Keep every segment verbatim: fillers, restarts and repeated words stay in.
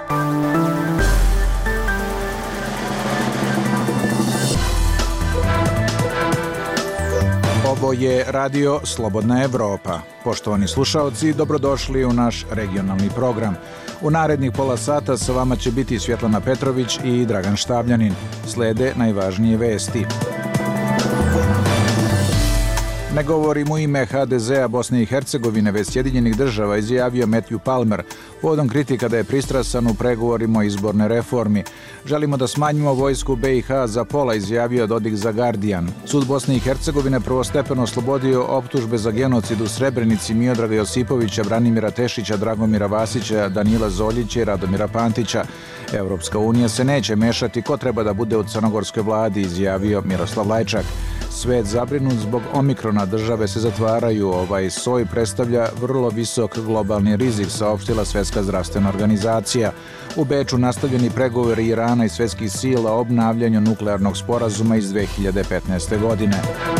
Ovo je Radio Slobodna Evropa. Poštovani slušaoci, dobrodošli u naš regionalni program. U narednih pola sata sa vama će biti Svjetlana Petrović i Dragan Štavljanin. Slede najvažnije vesti. Ne govorim u ime ha de zea Bosne i Hercegovine, već Sjedinjenih država, izjavio Matthew Palmer, povodom kritika da je pristrasan u pregovorima o izborne reformi. Želimo da smanjimo vojsku be i ha za pola, izjavio Dodik za Guardian. Sud Bosne i Hercegovine prvostepeno oslobodio optužbe za genocid u Srebrenici Miodraga Josipovića, Branimira Tešića, Dragomira Vasića, Danila Zoljića i Radomira Pantića. Evropska unija se neće mešati ko treba da bude u crnogorskoj vladi, izjavio Miroslav Lajčak. Svet zabrinut zbog omikrona, države se zatvaraju, ovaj soj predstavlja vrlo visok globalni rizik, saopštila Svjetska zdravstvena organizacija. U Beču nastavljeni pregovori Irana i svjetskih sila o obnavljanju nuklearnog sporazuma iz dve hiljade petnaeste. godine.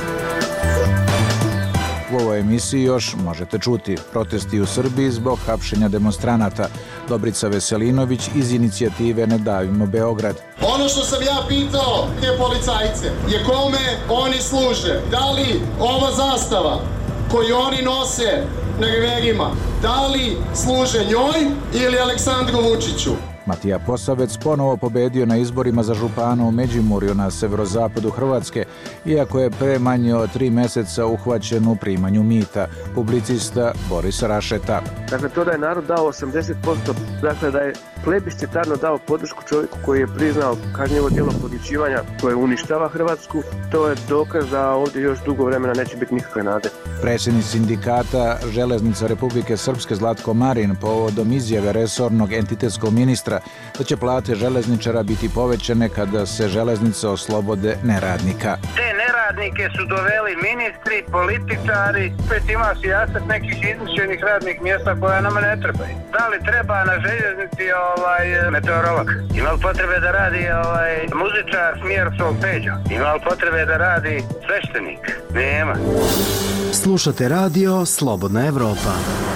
U ovoj emisiji još možete čuti protesti u Srbiji zbog hapšenja demonstranata. Dobrica Veselinović iz inicijative Ne davimo Beograd. Ono što sam ja pitao te policajce je kome oni služe. Da li ova zastava koju oni nose na reverima, da li služe njoj ili Aleksandru Vučiću? Matija Posavec ponovo pobedio na izborima za župana u Međimurju na severozapadu Hrvatske, iako je pre manje od tri meseca uhvaćen u primanju mita. Publicista Boris Rašeta. Dakle, to da je narod dao osamdeset posto, dakle da je plebiscitarno dao podršku čovjeku koji je priznao kažnjivo djelo podmićivanja koje uništava Hrvatsku, to je dokaz da ovdje još dugo vremena neće biti nikakve nade. Predsjednik sindikata Železnica Republike Srpske Zlatko Marin povodom izjave resornog entitetskog ministra da će plate železničara biti povećane kada se železnice oslobode neradnika. Te neradnike su doveli ministri, političari, opet ima sijaset nekih izmišljenih radnih mjesta koja nama ne trebaju. Da li treba na željeznici ovaj, meteorolog? Ima li potrebe da radi ovaj, muzičar smjer svog Peđa? Ima li potrebe da radi sveštenik? Nema. Slušate radio Slobodna Evropa.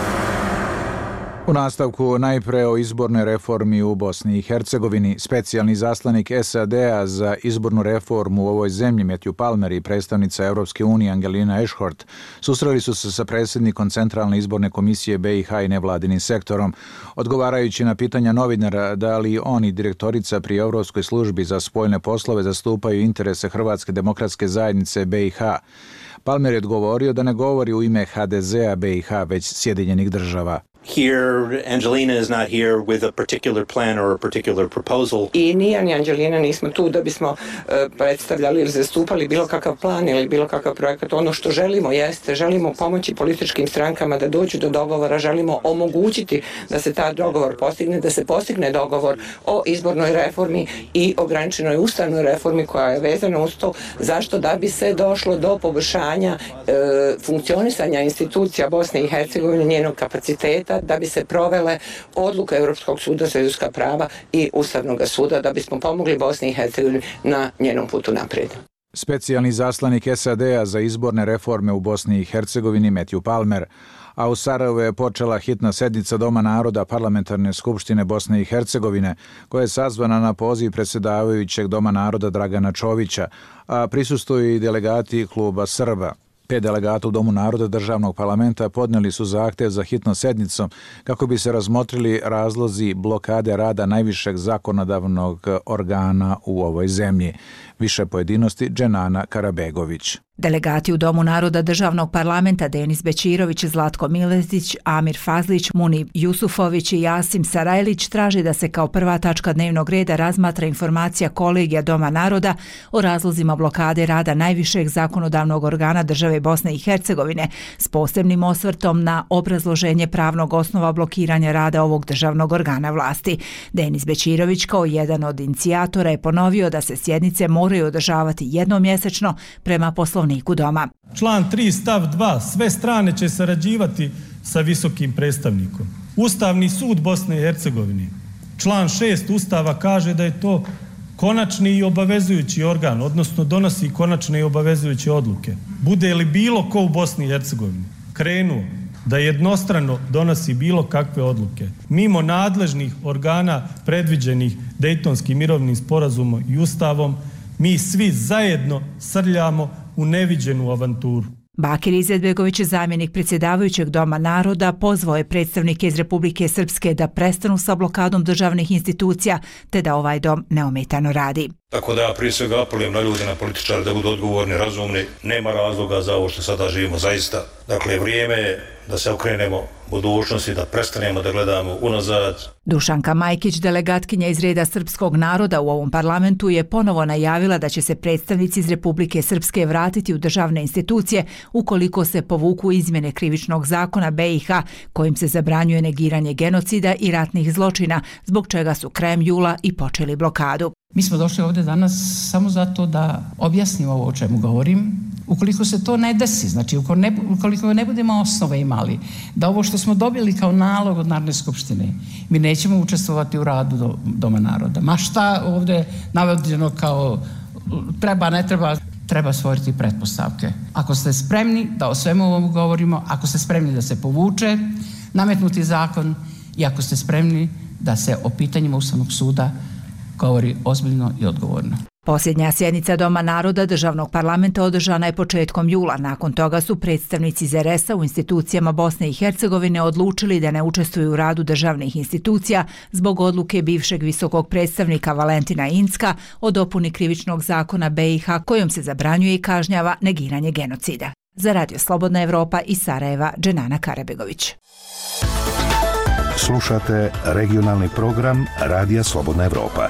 U nastavku najpre o izbornoj reformi u Bosni i Hercegovini. Specijalni zaslanik es a de a za izbornu reformu u ovoj zemlji Matthew Palmer i predstavnica Evropske unije Angelina Ešhort susreli su se sa predsjednikom Centralne izborne komisije be i ha i nevladinim sektorom. Odgovarajući na pitanja novinara da li oni direktorica pri Evropskoj službi za spoljne poslove zastupaju interese Hrvatske demokratske zajednice be i ha, Palmer je odgovorio da ne govori u ime ha de zea be i ha, već Sjedinjenih država. Here, Angelina is not here with a particular plan or a particular proposal. I ni ja ni Angelina nismo tu da bismo uh, predstavljali ili zastupali bilo kakav plan ili bilo kakav projekat. Ono što želimo jeste, želimo pomoći političkim strankama da dođu do dogovora, želimo omogućiti da se ta dogovor postigne, da se postigne dogovor o izbornoj reformi i ograničenoj ustavnoj reformi koja je vezana uz to. Zašto? Da bi se došlo do poboljšanja uh, funkcionisanja institucija Bosne i Hercegovine, njenog kapaciteta, da bi se provele odluke Europskog suda za ljudska prava i Ustavnog suda, da bismo pomogli Bosni i Hercegovini na njenom putu naprijed. Specijalni zaslanik es a de a za izborne reforme u Bosni i Hercegovini Matthew Palmer. A u Sarajevu je počela hitna sednica Doma naroda Parlamentarne skupštine Bosne i Hercegovine, koja je sazvana na poziv predsjedavajućeg Doma naroda Dragana Čovića, a prisustvuju i delegati kluba Srba. Pet delegata u Domu naroda državnog parlamenta podnijeli su zahtjev za hitnom sednicom kako bi se razmotrili razlozi blokade rada najvišeg zakonodavnog organa u ovoj zemlji. Više pojedinosti Dženana Karabegović. Delegati u Domu naroda državnog parlamenta Denis Bećirović, Zlatko Miletić, Amir Fazlić, Munib Jusufović i Jasim Sarajlić traže da se kao prva tačka dnevnog reda razmatra informacija kolegija Doma naroda o razlozima blokade rada najvišeg zakonodavnog organa države Bosne i Hercegovine s posebnim osvrtom na obrazloženje pravnog osnova blokiranja rada ovog državnog organa vlasti. Denis Bećirović kao jedan od inicijatora je ponovio da se sjednice moraju održavati jednomjesečno prema Poslovniku Doma. Član tri stav dva. Sve strane će sarađivati sa visokim predstavnikom. Ustavni sud Bosne i Hercegovine. Član šest Ustava kaže da je to konačni i obavezujući organ, odnosno donosi konačne i obavezujuće odluke. Bude li bilo ko u Bosni i Hercegovini krenuo da jednostrano donosi bilo kakve odluke, mimo nadležnih organa predviđenih Dejtonskim mirovnim sporazumom i Ustavom, mi svi zajedno srljamo u neviđenu avanturu. Bakir Izetbegović, zamjenik predsjedavajućeg Doma naroda, pozvao je predstavnike iz Republike Srpske da prestanu sa blokadom državnih institucija te da ovaj dom neometano radi. Tako da ja prije svega apelujem na ljude, na političare da budu odgovorni, razumni. Nema razloga za ovo što sada živimo zaista. Dakle, vrijeme je da se okrenemo budućnosti, da prestanemo da gledamo unazad. Dušanka Majkić, delegatkinja iz reda srpskog naroda u ovom parlamentu, je ponovo najavila da će se predstavnici iz Republike Srpske vratiti u državne institucije ukoliko se povuku izmjene krivičnog zakona be i ha kojim se zabranjuje negiranje genocida i ratnih zločina, zbog čega su krajem jula i počeli blokadu. Mi smo došli ovdje danas samo zato da objasnimo ovo o čemu govorim. Ukoliko se to ne desi, znači ukoliko ne budemo osnove imali, da ovo što smo dobili kao nalog od Narodne skupštine, mi nećemo učestvovati u radu Doma naroda. Ma šta ovdje navedeno kao treba, ne treba, treba stvoriti pretpostavke. Ako ste spremni da o svemu ovom govorimo, ako ste spremni da se povuče nametnuti zakon i ako ste spremni da se o pitanjima Ustavnog suda govori ozbiljno i odgovorno. Posljednja sjednica Doma naroda državnog parlamenta održana je početkom jula. Nakon toga su predstavnici Z R S-a u institucijama Bosne i Hercegovine odlučili da ne učestvuju u radu državnih institucija zbog odluke bivšeg visokog predstavnika Valentina Incka o dopuni krivičnog zakona be i ha kojom se zabranjuje i kažnjava negiranje genocida. Za Radio Slobodna Evropa iz Sarajeva, Dženana Karabegović. Slušate regionalni program Radija Slobodna Evropa.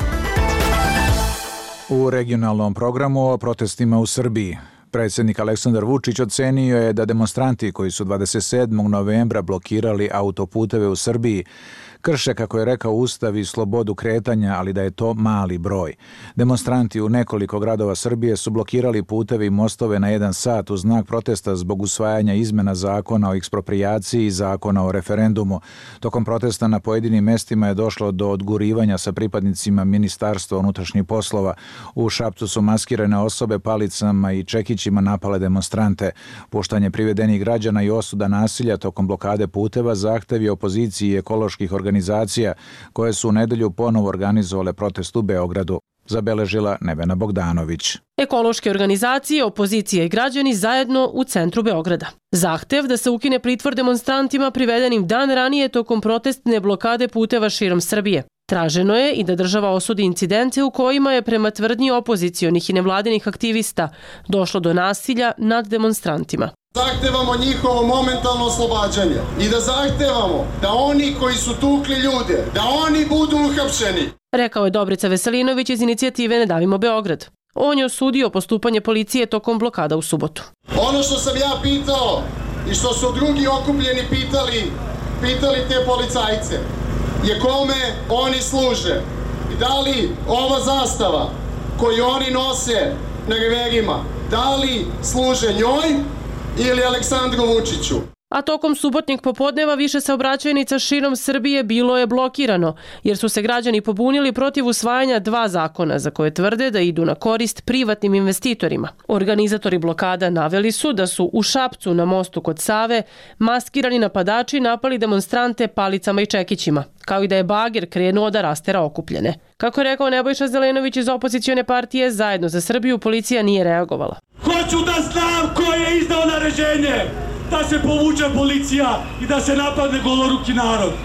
U regionalnom programu o protestima u Srbiji. Predsjednik Aleksandar Vučić ocenio je da demonstranti koji su dvadeset sedmog novembra blokirali autoputeve u Srbiji krše, kako je rekao, Ustav i slobodu kretanja, ali da je to mali broj. Demonstranti u nekoliko gradova Srbije su blokirali puteve i mostove na jedan sat u znak protesta zbog usvajanja izmena zakona o eksproprijaciji i zakona o referendumu. Tokom protesta na pojedinim mestima je došlo do odgurivanja sa pripadnicima Ministarstva unutrašnjih poslova. U Šapcu su maskirane osobe palicama i čekićima napale demonstrante. Puštanje privedenih građana i osuda nasilja tokom blokade puteva zahtevi opoziciji i ekoloških organizacija organizacija koje su u nedelju ponovo organizovale protest u Beogradu, zabeležila Nevena Bogdanović. Ekološke organizacije, opozicija i građani zajedno u centru Beograda. Zahtev da se ukine pritvor demonstrantima privedenim dan ranije tokom protestne blokade puteva širom Srbije. Traženo je i da država osudi incidente u kojima je prema tvrdnji opozicionih i nevladinih aktivista došlo do nasilja nad demonstrantima. Zahtevamo njihovo momentalno oslobađanje i da zahtevamo da oni koji su tukli ljude, da oni budu uhapšeni. Rekao je Dobrica Veselinović iz inicijative Ne davimo Beograd. On je osudio postupanje policije tokom blokada u subotu. Ono što sam ja pitao i što su drugi okupljeni pitali, pitali te policajce, je kome oni služe i da li ova zastava koju oni nose na reverima, da li služe njoj ili Aleksandru Vučiću. A tokom subotnjeg popodneva više saobraćajnica širom Srbije bilo je blokirano, jer su se građani pobunili protiv usvajanja dva zakona za koje tvrde da idu na korist privatnim investitorima. Organizatori blokada naveli su da su u Šapcu na mostu kod Save maskirani napadači napali demonstrante palicama i čekićima, kao i da je bager krenuo da rastera okupljene. Kako je rekao Nebojša Zelenović iz opozicione partije Zajedno za Srbiju, policija nije reagovala. Hoću da znam ko je izdao naređenje da se povuče policija i da se napadne goloruki narod.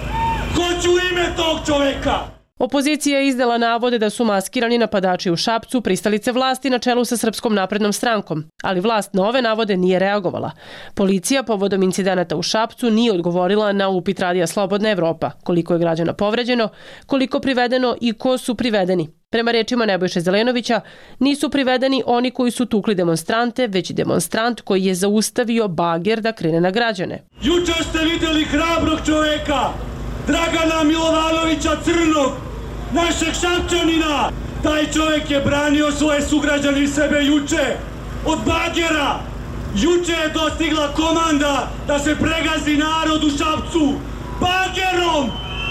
Hoću ime tog čoveka! Opozicija je izdala navode da su maskirani napadači u Šapcu pristalice vlasti na čelu sa Srpskom naprednom strankom, ali vlast na ove navode nije reagovala. Policija povodom incidenata u Šapcu nije odgovorila na upit Radija Slobodna Evropa, koliko je građana povređeno, koliko privedeno i ko su privedeni. Prema rečima Nebojše Zelenovića, nisu privedeni oni koji su tukli demonstrante, već demonstrant koji je zaustavio bager da krene na građane. Juče ste vidjeli hrabrog čoveka, Dragana Milovanovića Crnog, našeg Šapčanina. Taj čovjek je branio svoje sugrađane i sebe juče od bagera. Juče je dostigla komanda da se pregazi narod u Šapcu. Bagerom!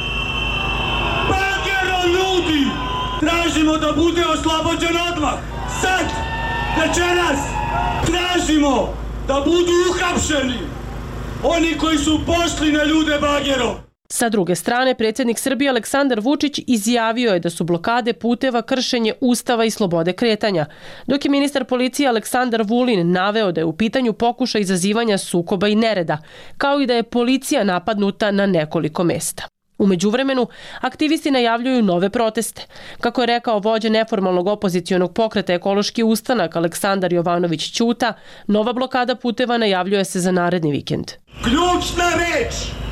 Bagerom, ljudi! Tražimo da bude oslobođen odmah. Sad, večeras, tražimo da budu uhapšeni oni koji su pošli na ljude bagerom. Sa druge strane, predsjednik Srbije Aleksandar Vučić izjavio je da su blokade puteva kršenje Ustava i slobode kretanja, dok je ministar policije Aleksandar Vulin naveo da je u pitanju pokušaj izazivanja sukoba i nereda, kao i da je policija napadnuta na nekoliko mesta. U međuvremenu, aktivisti najavljuju nove proteste. Kako je rekao vođa neformalnog opozicionog pokreta Ekološki ustanak Aleksandar Jovanović Ćuta, nova blokada puteva najavljuje se za naredni vikend. Ključna reč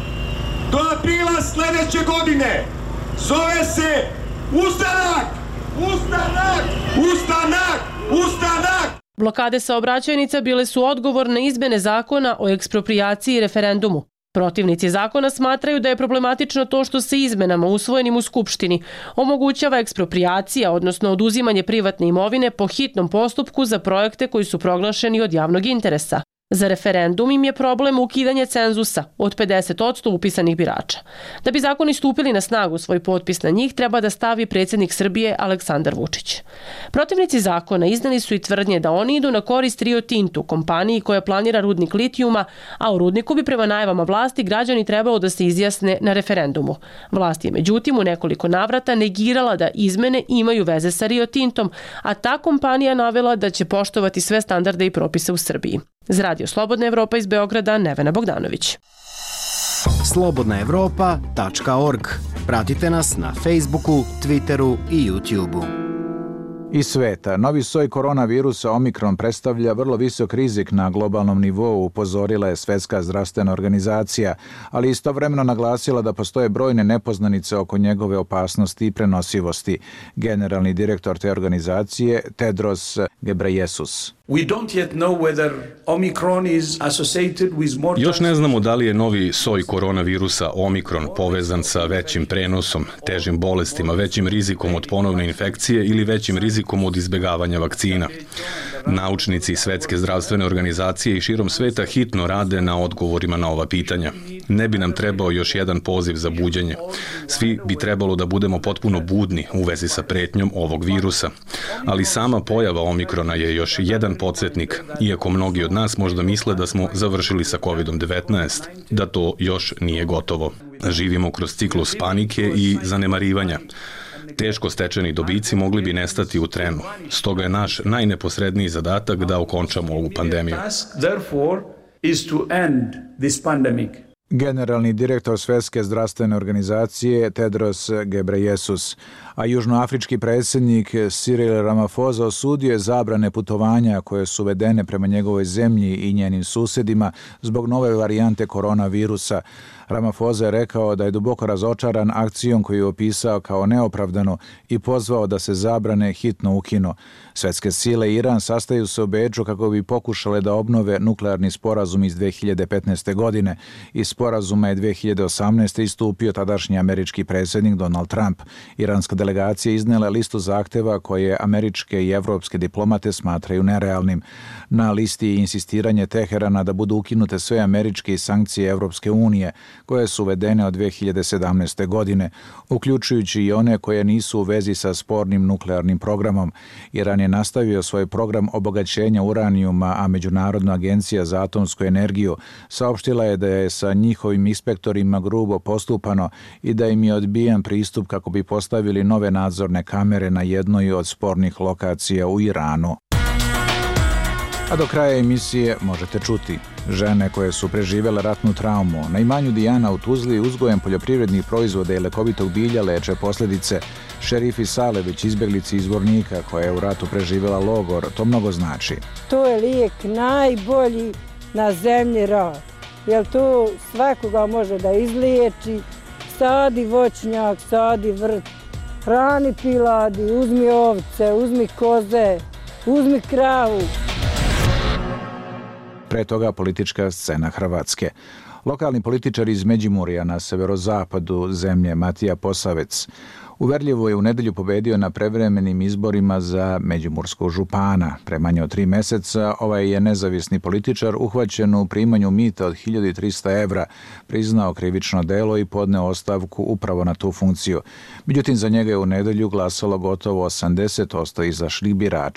do aprila sljedeće godine zove se ustanak! Ustanak! Ustanak! Ustanak! Blokade saobraćajnica bile su odgovor na izmene zakona o eksproprijaciji i referendumu. Protivnici zakona smatraju da je problematično to što se izmenama usvojenim u Skupštini omogućava eksproprijacija, odnosno oduzimanje privatne imovine po hitnom postupku za projekte koji su proglašeni od javnog interesa. Za referendum im je problem ukidanje cenzusa od pedeset posto upisanih birača. Da bi zakoni stupili na snagu, svoj potpis na njih treba da stavi predsjednik Srbije Aleksandar Vučić. Protivnici zakona iznali su i tvrdnje da oni idu na korist Rio Tintu, kompaniji koja planira rudnik litijuma, a u rudniku bi prema najavama vlasti građani trebalo da se izjasne na referendumu. Vlast je međutim u nekoliko navrata negirala da izmene imaju veze sa Rio Tintom, a ta kompanija navela da će poštovati sve standarde i propise u Srbiji. Za Radio Slobodna Evropa iz Beograda, Nevena Bogdanović. slobodna evropa tačka org. Pratite nas na Facebooku, Twitteru i YouTubeu. Iz sveta, novi soj koronavirusa Omikron predstavlja vrlo visok rizik na globalnom nivou, upozorila je Svetska zdravstvena organizacija, ali istovremeno naglasila da postoje brojne nepoznanice oko njegove opasnosti i prenosivosti. Generalni direktor te organizacije, Tedros Ghebreyesus. We don't yet know whether Omicron is associated with more... Još ne znamo da li je novi soj koronavirusa Omikron povezan sa većim prenosom, težim bolestima, većim rizikom od ponovne infekcije ili većim rizikom od izbjegavanja vakcina. Naučnici Svetske zdravstvene organizacije i širom sveta hitno rade na odgovorima na ova pitanja. Ne bi nam trebao još jedan poziv za buđenje. Svi bi trebalo da budemo potpuno budni u vezi sa pretnjom ovog virusa. Ali sama pojava Omikrona je još jedan podsjetnik, iako mnogi od nas možda misle da smo završili sa kovid devetnaest, da to još nije gotovo. Živimo kroz ciklus panike i zanemarivanja. Teško stečeni dobici mogli bi nestati u trenu. Stoga je naš najneposredniji zadatak da okončamo ovu pandemiju. Generalni direktor Svetske zdravstvene organizacije Tedros Ghebreyesus, a južnoafrički predsjednik Cyril Ramaphosa osudio je zabrane putovanja koje su uvedene prema njegovoj zemlji i njenim susjedima zbog nove varijante koronavirusa. Ramaphosa je rekao da je duboko razočaran akcijom koju je opisao kao neopravdanu i pozvao da se zabrane hitno ukinu. Svetske sile i Iran sastaju se u Beču kako bi pokušale da obnove nuklearni sporazum iz dve hiljade petnaeste. godine. Iz sporazuma je dve hiljade osamnaeste. istupio tadašnji američki predsjednik Donald Trump. Iranska delegacija iznela listu zahteva koje američke i evropske diplomate smatraju nerealnim. Na listi je insistiranje Teherana da budu ukinute sve američke sankcije Evropske unije, koje su uvedene od dve hiljade sedamnaeste. godine, uključujući i one koje nisu u vezi sa spornim nuklearnim programom. Iran je nastavio svoj program obogaćenja uranijuma, a Međunarodna agencija za atomsku energiju saopštila je da je sa njihovim inspektorima grubo postupano i da im je odbijan pristup kako bi postavili nove nadzorne kamere na jednoj od spornih lokacija u Iranu. A do kraja emisije možete čuti: žene koje su preživjele ratnu traumu na imanju Dijana u Tuzli uzgojem poljoprivrednih proizvoda i lekovitog bilja leče posljedice. Šerifi Salević, izbjeglici iz Vornika koja je u ratu preživjela logor, to mnogo znači. To je lijek najbolji na zemlji rad, jer to svakoga može da izliječi. Sadi voćnjak, sadi vrt, hrani piladi, uzmi ovce, uzmi koze, uzmi kravu. Pre toga politička scena Hrvatske. Lokalni političar iz Međimurja na severozapadu zemlje Matija Posavec uverljivo je u nedelju pobedio na prevremenim izborima za međimurskog župana. Pre manje od tri meseca ovaj je nezavisni političar uhvaćen u primanju mita od hiljadu trista evra, priznao krivično delo i podneo ostavku upravo na tu funkciju. Međutim, za njega je u nedelju glasalo gotovo osamdeset posto izašlih birača.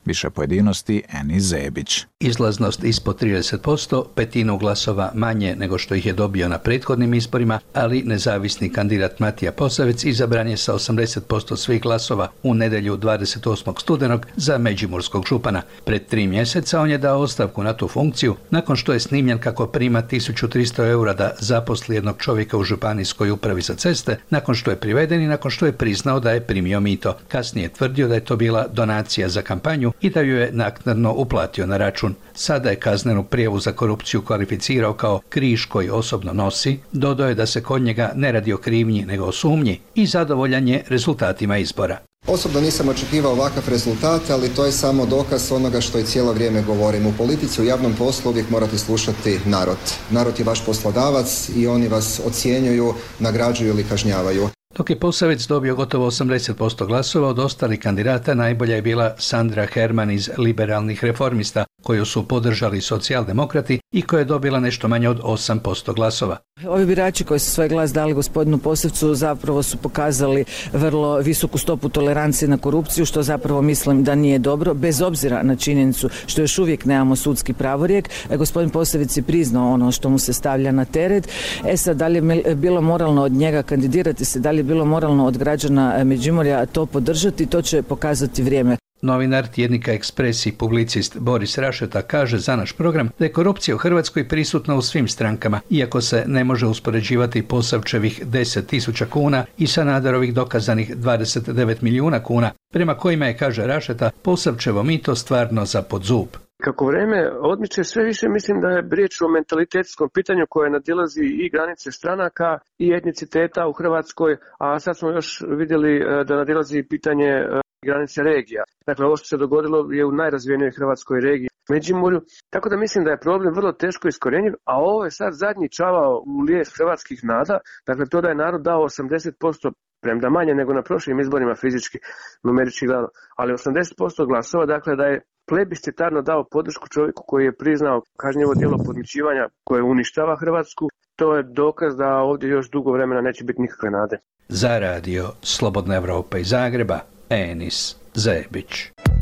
Više pojedinosti Eni Zebić. Izlaznost ispod trideset posto, petinu glasova manje nego što ih je dobio na prethodnim izborima, ali nezavisni kandidat Matija Posavec izabran je sa osamdeset posto svih glasova u nedjelju dvadeset osmog studenog za međimurskog župana. Pred tri mjeseca on je dao ostavku na tu funkciju nakon što je snimljen kako prima tisuću tristo eura da zaposli jednog čovjeka u županijskoj upravi za ceste, nakon što je priveden i nakon što je priznao da je primio mito. Kasnije je tvrdio da je to bila donacija za kampanju i da ju je naknadno uplatio na račun. Sada je kaznenu prijavu za korupciju kvalificirao kao križ koji osobno nosi, dodao je da se kod njega ne radi o krivnji nego o sumnji i zadovoljan je rezultatima izbora. Osobno nisam očekivao ovakav rezultat, ali to je samo dokaz onoga što i cijelo vrijeme govorim. U politici, u javnom poslu uvijek morate slušati narod. Narod je vaš poslodavac i oni vas ocjenjuju, nagrađuju ili kažnjavaju. Dok je Posavec dobio gotovo osamdeset posto glasova, od ostalih kandidata najbolja je bila Sandra Herman iz Liberalnih reformista, koju su podržali socijaldemokrati i koja je dobila nešto manje od osam posto glasova. Ovi birači koji su svoj glas dali gospodinu Posavcu zapravo su pokazali vrlo visoku stopu tolerancije na korupciju, što zapravo mislim da nije dobro, bez obzira na činjenicu što još uvijek nemamo sudski pravorijek. Gospodin Posavec je priznao ono što mu se stavlja na teret. E sad, da li je bilo moralno od njega kandidirati se, da li je bilo moralno od građana Međimurja to podržati, to će pokazati vrijeme. Novinar tjednika Ekspres i publicist Boris Rašeta kaže za naš program da je korupcija u Hrvatskoj prisutna u svim strankama, iako se ne može uspoređivati Posavčevih deset tisuća kuna i Sanaderovih dokazanih dvadeset devet milijuna kuna, prema kojima je, kaže Rašeta, Posavčevo mito stvarno za pod zub. Kako vreme odmiče, sve više mislim da je riječ o mentalitetskom pitanju koje nadilazi i granice stranaka i etniciteta u Hrvatskoj, a sad smo još vidjeli da nadilazi pitanje granice regija. Dakle, ovo što se dogodilo je u najrazvijenijoj hrvatskoj regiji, Međimurju, tako da mislim da je problem vrlo teško iskorjenjiv, a ovo je sad zadnji čavao u lijes hrvatskih nada, dakle to da je narod dao osamdeset posto, premda manje nego na prošlim izborima fizički, numerički gledano, ali osamdeset posto glasova, dakle da je plebiscitarno dao podršku čovjeku koji je priznao kažnjivo djelo podmićivanja koje uništava Hrvatsku. To je dokaz da ovdje još dugo vremena neće biti nikakve nade. Za radio Slobodna Evropa iz Zagreba, Enis Zebić.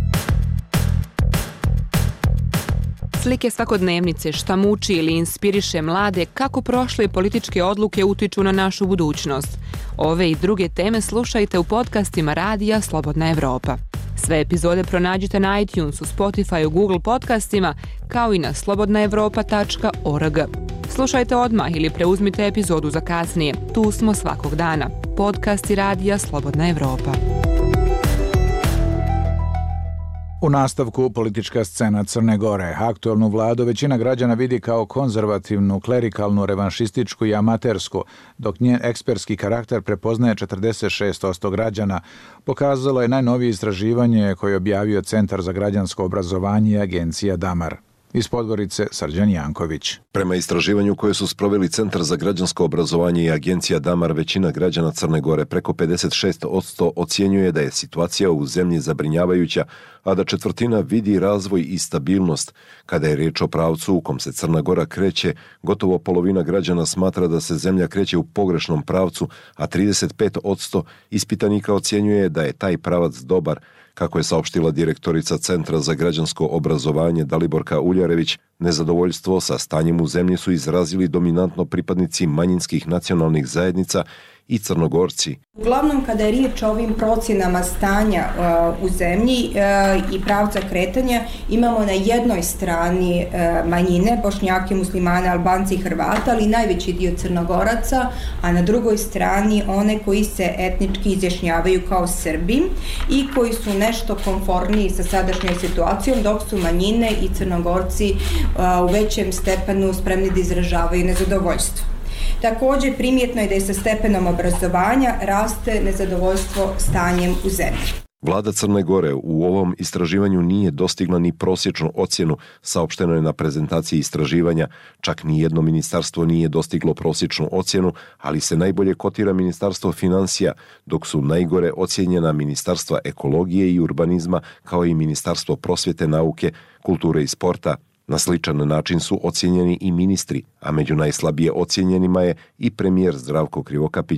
Slike svakodnevnice, šta muči ili inspiriše mlade, kako prošle političke odluke utiču na našu budućnost. Ove i druge teme slušajte u podcastima radija Slobodna Evropa. Sve epizode pronađite na iTunesu, Spotify, Google podcastima, kao i na slobodna evropa tačka org. Slušajte odmah ili preuzmite epizodu za kasnije. Tu smo svakog dana. Podcasti radija Slobodna Evropa. U nastavku politička scena Crne Gore. Aktualnu vladu većina građana vidi kao konzervativnu, klerikalnu, revanšističku i amatersku, dok njen ekspertski karakter prepoznaje četrdeset šest posto građana, pokazalo je najnovije istraživanje koje je objavio Centar za građansko obrazovanje i agencija Damar. Iz Podgorice, Srđan Janković. Prema istraživanju koje su sproveli Centar za građansko obrazovanje i agencija Damar, većina građana Crne Gore, preko pedeset šest posto, ocjenjuje da je situacija u zemlji zabrinjavajuća, a da četvrtina vidi razvoj i stabilnost. Kada je riječ o pravcu u kom se Crna Gora kreće, gotovo polovina građana smatra da se zemlja kreće u pogrešnom pravcu, a trideset pet posto ispitanika ocjenjuje da je taj pravac dobar. Kako je saopštila direktorica Centra za građansko obrazovanje Daliborka Uljarević, nezadovoljstvo sa stanjem u zemlji su izrazili dominantno pripadnici manjinskih nacionalnih zajednica i Crnogorci. Uglavnom, kada je riječ o ovim procjenama stanja uh, u zemlji uh, i pravca kretanja, imamo na jednoj strani uh, manjine, Bošnjake, Muslimane, Albanci i Hrvata, ali najveći dio Crnogoraca, a na drugoj strani one koji se etnički izjašnjavaju kao Srbi i koji su nešto konforniji sa sadašnjoj situacijom, dok su manjine i Crnogorci uh, u većem stepenu spremni da izražavaju nezadovoljstvo. Također primjetno je da je sa stepenom obrazovanja raste nezadovoljstvo stanjem u zemlji. Vlada Crne Gore u ovom istraživanju nije dostigla ni prosječnu ocjenu, saopšteno je na prezentaciji istraživanja. Čak ni jedno ministarstvo nije dostiglo prosječnu ocjenu, ali se najbolje kotira Ministarstvo financija, dok su najgore ocjenjena Ministarstva ekologije i urbanizma, kao i Ministarstvo prosvjete, nauke, kulture i sporta. Na sličan način su ocjenjeni i ministri, a među najslabije ocjenjenima je i premijer Zdravko Krivokapić.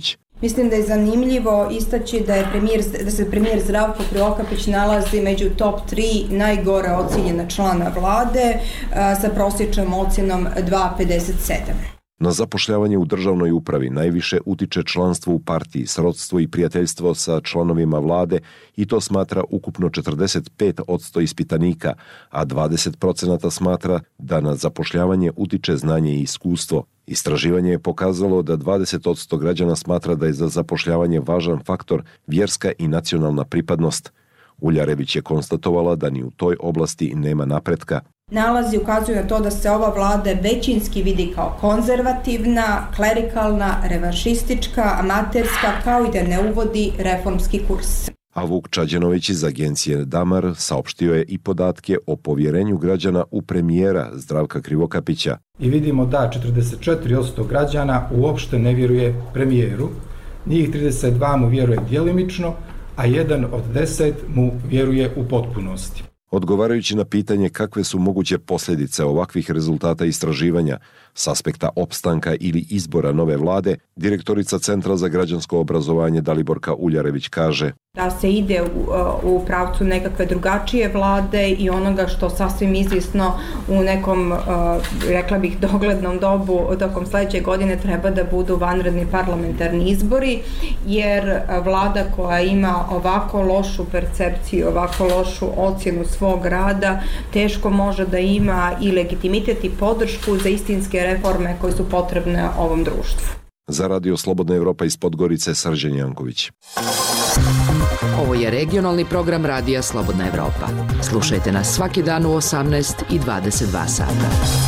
Mislim da je zanimljivo istaći da, je premijer, da se premijer Zdravko Krivokapić nalazi među top tri najgore ocijenjena člana vlade sa prosječnom ocjenom dva zarez pedeset sedam. Na zapošljavanje u državnoj upravi najviše utiče članstvo u partiji, srodstvo i prijateljstvo sa članovima vlade i to smatra ukupno četrdeset pet posto ispitanika, a dvadeset procenata smatra da na zapošljavanje utiče znanje i iskustvo. Istraživanje je pokazalo da dvadeset posto građana smatra da je za zapošljavanje važan faktor vjerska i nacionalna pripadnost. Uljarević je konstatovala da ni u toj oblasti nema napretka. Nalazi ukazuju na to da se ova vlada većinski vidi kao konzervativna, klerikalna, revanšistička, amaterska, kao i da ne uvodi reformski kurs. A Vuk Čađenović iz agencije Damar saopštio je i podatke o povjerenju građana u premijera Zdravka Krivokapića. I vidimo da četrdeset četiri posto građana uopšte ne vjeruje premijeru, njih trideset dva mu vjeruje djelimično, a jedan od deset mu vjeruje u potpunosti. Odgovarajući na pitanje kakve su moguće posljedice ovakvih rezultata istraživanja s aspekta opstanka ili izbora nove vlade, direktorica Centra za građansko obrazovanje Daliborka Uljarević kaže: da se ide u, u pravcu nekakve drugačije vlade i onoga što sasvim izvisno u nekom, rekla bih, doglednom dobu tokom sljedeće godine treba da budu vanredni parlamentarni izbori, jer vlada koja ima ovako lošu percepciju, ovako lošu ocjenu svog rada, teško može da ima i legitimitet i podršku za istinske reforme koje su potrebne ovom društvu. Za Radio Slobodna Evropa iz Podgorice, Srđan Janković. Ovo je regionalni program Radija Slobodna Evropa. Slušajte nas svaki dan u osamnaest i dvadeset dva sata.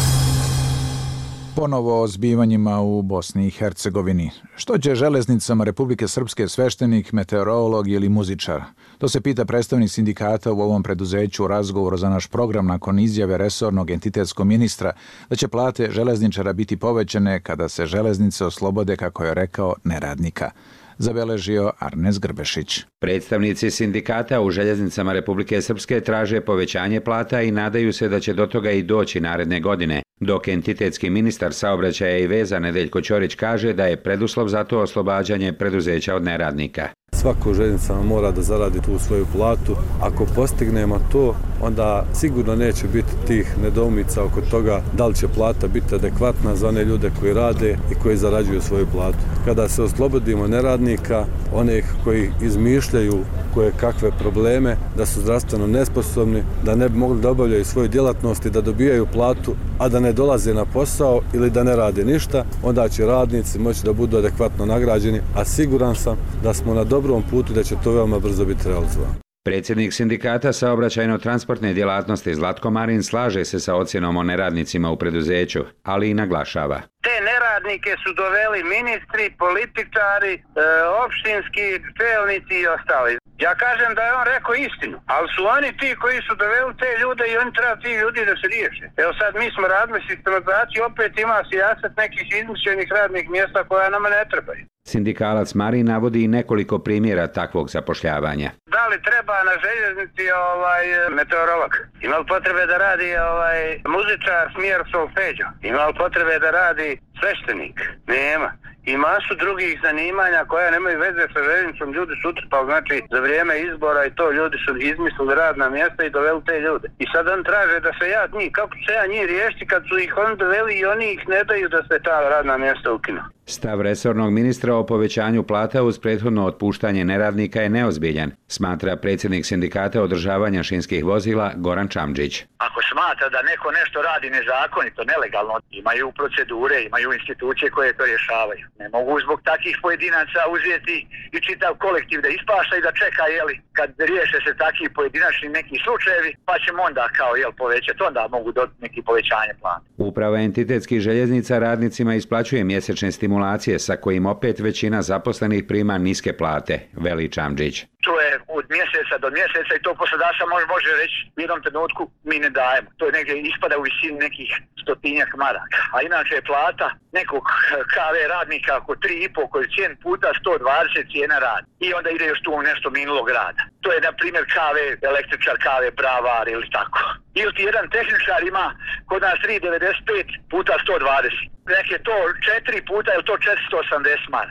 Ponovo o zbivanjima u Bosni i Hercegovini. Što će železnicama Republike Srpske sveštenik, meteorolog ili muzičar? To se pita predstavnik sindikata u ovom preduzeću u razgovoru za naš program nakon izjave resornog entitetskog ministra da će plate železničara biti povećane kada se železnice oslobode, kako je rekao, neradnika. Zabeležio Arnes Grbešić. Predstavnici sindikata u željeznicama Republike Srpske traže povećanje plata i nadaju se da će do toga i doći naredne godine, dok entitetski ministar saobraćaja i veza Nedeljko Ćorić kaže da je preduslov za to oslobađanje preduzeća od neradnika. Svako željeznica mora da zaradi tu svoju platu. Ako postignemo to, onda sigurno neće biti tih nedoumica oko toga da li će plata biti adekvatna za one ljude koji rade i koji zarađuju svoju platu. Kada se oslobodimo neradnika, onih koji izmišljaju koje kakve probleme, da su zdravstveno nesposobni, da ne bi mogli da obavljaju svoju djelatnost i da dobijaju platu, a da ne dolaze na posao ili da ne rade ništa, onda će radnici moći da budu adekvatno nagrađeni, a siguran sam da smo na dobrom putu da će to veoma brzo biti realizovano. Predsjednik sindikata saobraćajno-transportne djelatnosti Zlatko Marin slaže se sa ocjenom o neradnicima u preduzeću, ali i naglašava. Te neradnike su doveli ministri, političari, e, opštinski čelnici i ostali. Ja kažem da je on rekao istinu, ali su oni ti koji su doveli te ljude i oni treba ti ljudi da se riješe. Evo sad mi smo radili sistematizaciju, opet ima sijaset nekih izmišljenih radnih mjesta koja nama ne trebaju. Sindikalac Marin navodi i nekoliko primjera takvog zapošljavanja. Da li treba na željeznici ovaj meteorolog? Ima li potrebe da radi ovaj muzičar smjer solfeđo? Ima li potrebe da radi sveštenik? Nema. I masu drugih zanimanja koja nemaju veze sa željeznicom, ljudi su utrpali, znači za vrijeme izbora i to ljudi su izmislili radna mjesta i doveli te ljude. I sad on traže da se ja njih, kako se ja njih riješiti kad su ih on doveli i oni ih ne daju da se ta radna mjesta ukinu. Stav resornog ministra o povećanju plata uz prethodno otpuštanje neradnika je neozbiljan, smatra predsjednik sindikata održavanja šinskih vozila Goran Čamđić. Ako smatra da neko nešto radi nezakonito, nelegalno, imaju procedure, imaju institucije koje to rješavaju. Ne mogu zbog takih pojedinaca uzeti i čitav kolektiv da ispašta i da čeka, jeli, kad riješe se takvi pojedinačni neki slučajevi, pa ćemo onda kao, jel, povećati, onda mogu dobiti neki povećanje plata. Uprava entitetskih željeznica radnicima isplaćuje mjesečne stimulacije sa kojim opet većina zaposlenih prima niske plate, veli Čamđić. To je od mjeseca do mjeseca i to poslodavca može, može reći u jednom trenutku mi ne dajemo. To je negdje ispada u visini nekih stotinjak maraka. A inače je plata nekog ka ve radnika oko tri i pol koeficijent puta sto dvadeset cijena rada. I onda ide još tu nešto minulog rada. To je na primjer ka ve električar, ka ve bravar ili tako. Ili ti jedan tehničar ima kod nas tri devedeset pet puta sto dvadeset. Nek je to četiri puta ili to četiristo osamdeset maraka.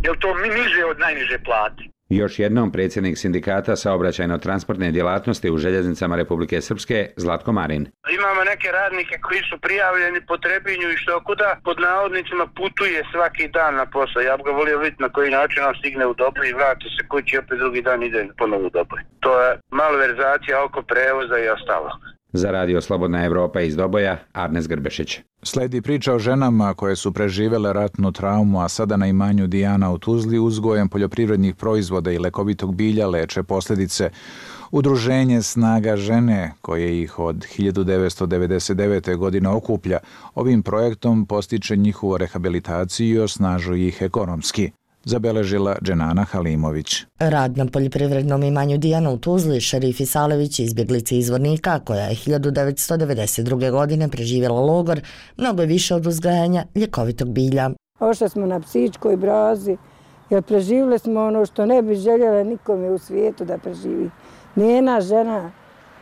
Jer to mi niže od najniže plate. Još jednom predsjednik sindikata saobraćajno-transportne djelatnosti u željeznicama Republike Srpske, Zlatko Marin. Imamo neke radnike koji su prijavljeni po Trebinju i što kuda pod navodnicima putuje svaki dan na posao. Ja bih ga volio vidjeti na koji način on stigne u Doboj i vrati se kući i opet drugi dan ide ponovo u Doboj. To je malverzacija oko prevoza i ostalo. Za Radio Slobodna Evropa iz Doboja, Arnes Grbešić. Sledi priča o ženama koje su preživele ratnu traumu, a sada na imanju Dijana u Tuzli uzgojem poljoprivrednih proizvoda i lekovitog bilja leče posljedice. Udruženje Snaga žene, koje ih od hiljadu devetsto devedeset devete. godine okuplja, ovim projektom postiče njihovu rehabilitaciju i osnažuje ih ekonomski. Zabeležila Dženana Halimović. Rad na poljoprivrednom imanju Dijana u Tuzli, Šerif Isalević, izbjeglici izvornika, koja je hiljadu devetsto devedeset druge. godine preživjela logor, mnogo je više od uzgajanja ljekovitog bilja. Ošli smo na psičkoj brazi, jer preživjeli smo ono što ne bi željela nikome u svijetu da preživi. Nijena žena,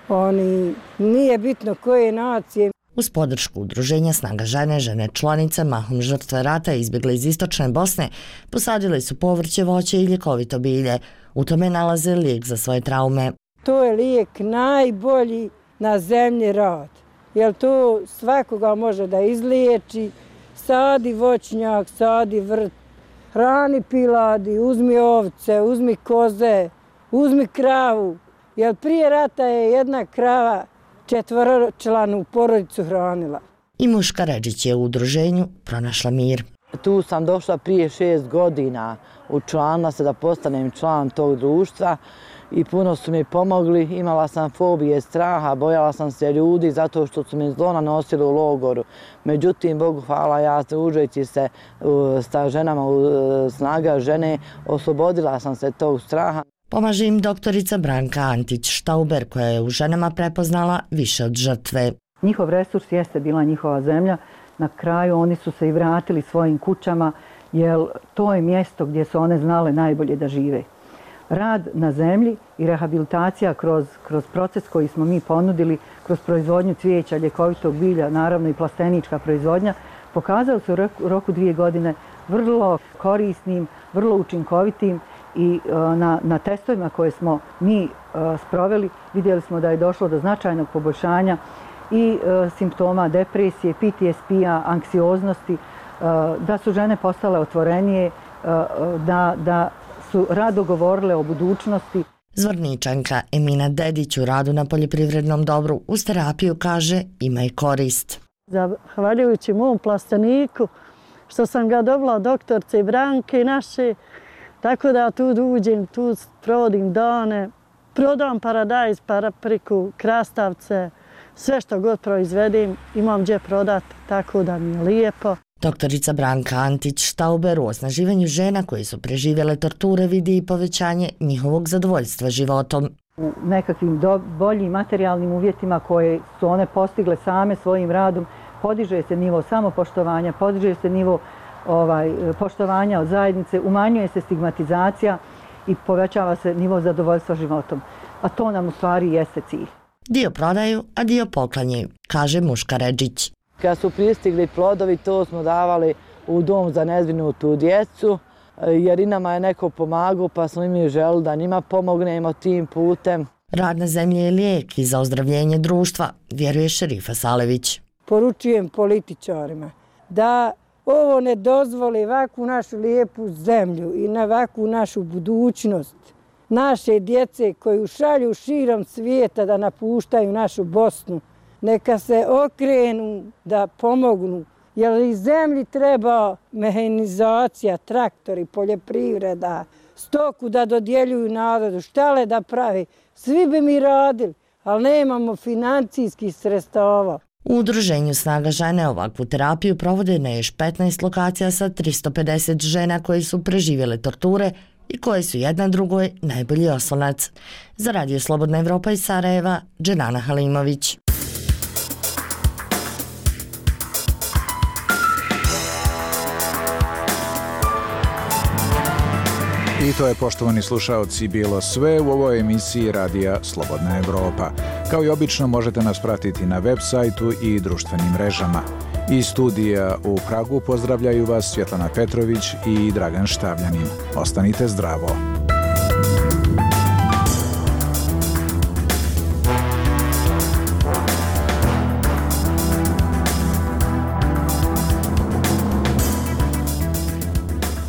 oni, nije bitno koje nacije. Uz podršku udruženja Snaga žene, žene članice, mahom žrtve rata izbjegle iz istočne Bosne, posadili su povrće, voće i ljekovito bilje. U tome nalaze lijek za svoje traume. To je lijek najbolji na zemlji rad, jer to svakoga može da izliječi. Sadi voćnjak, sadi vrt, hrani piladi, uzmi ovce, uzmi koze, uzmi kravu. Jer prije rata je jedna krava četvoročlanu porodicu hranila. I Muška Ređić je u udruženju pronašla mir. Tu sam došla prije šest godina, učlanila se da postanem član tog društva i puno su mi pomogli. Imala sam fobije, straha, bojala sam se ljudi zato što su mi zlo nanosili u logoru. Međutim, Bogu hvala, ja družeći se sa ženama u Snaga žene, oslobodila sam se tog straha. Pomaže im doktorica Branka Antić-Štauber, koja je u ženama prepoznala više od žrtve. Njihov resurs jeste bila njihova zemlja. Na kraju oni su se i vratili svojim kućama, jer to je mjesto gdje su one znale najbolje da žive. Rad na zemlji i rehabilitacija kroz, kroz proces koji smo mi ponudili, kroz proizvodnju cvijeća, ljekovitog bilja, naravno i plastenička proizvodnja, pokazao se u roku dvije godine vrlo korisnim, vrlo učinkovitim. I na, na testovima koje smo mi uh, sproveli vidjeli smo da je došlo do značajnog poboljšanja i uh, simptoma depresije, P T S P-a, anksioznosti, uh, da su žene postale otvorenije, uh, da, da su rado govorile o budućnosti. Zvorničanka Emina Dedić u radu na poljoprivrednom dobru uz terapiju kaže ima i korist. Zahvaljujući mom plasteniku što sam ga dobila od doktorce Branke naše, tako da tu uđem, tu provodim dane, prodam paradajz, papriku, krastavce, sve što god proizvedim imam gdje prodati, tako da mi je lijepo. Doktorica Branka Antić-Štauber u osnaživanju žena koji su preživjele torture vidi i povećanje njihovog zadovoljstva životom. U nekakvim do, boljim materijalnim uvjetima koje su one postigle same svojim radom, podiže se nivo samopoštovanja, podiže se nivo Ovaj, poštovanja od zajednice, umanjuje se stigmatizacija i povećava se nivo zadovoljstva životom. A to nam u stvari jeste cilj. Dio prodaju, a dio poklanjaju, kaže Muška Ređić. Kad su pristigli plodovi, to smo davali u dom za nezbrinutu djecu, jer i nama je neko pomagao, pa smo im želeli da njima pomognemo tim putem. Rad na zemlji je lijek i za ozdravljenje društva, vjeruje Šerifa Salević. Poručujem političarima da ovo ne dozvoli ovakvu našu lijepu zemlju i na ovakvu našu budućnost. Naše djece koju šalju širom svijeta da napuštaju našu Bosnu, neka se okrenu da pomognu, jer i zemlji treba mehanizacija, traktori, poljoprivreda, stoku da dodjeljuju narodu, štale da pravi. Svi bi mi radili, ali nemamo financijskih sredstava. U udruženju Snaga žene ovakvu terapiju provode na još petnaest lokacija sa tristo pedeset žena koji su preživjele torture i koje su jedna drugoj najbolji oslonac. Za Radio Slobodna Evropa iz Sarajeva, Dženana Halimović. I to je, poštovani slušaoci, bilo sve u ovoj emisiji Radija Slobodna Evropa. Kao i obično možete nas pratiti na web sajtu i društvenim mrežama. Iz studija u Pragu pozdravljaju vas Svjetlana Petrović i Dragan Štavljanin. Ostanite zdravo.